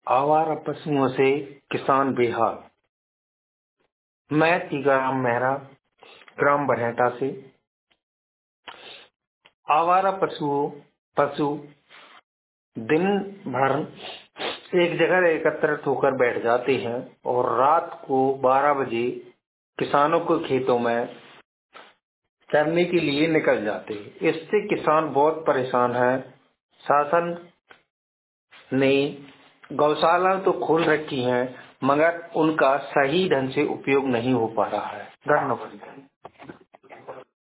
आवारा पशुओं से किसान बेहाल। मैं टीकाराम मेहरा, ग्राम बरहेटा से। आवारा पशु दिन भर एक जगह एकत्रित होकर बैठ जाते हैं और रात को 12 बजे किसानों के खेतों में चरने के लिए निकल जाते हैं। इससे किसान बहुत परेशान है। शासन ने गौशाला तो खोल रखी है, मगर उनका सही ढंग से उपयोग नहीं हो पा रहा है। धन्यवाद।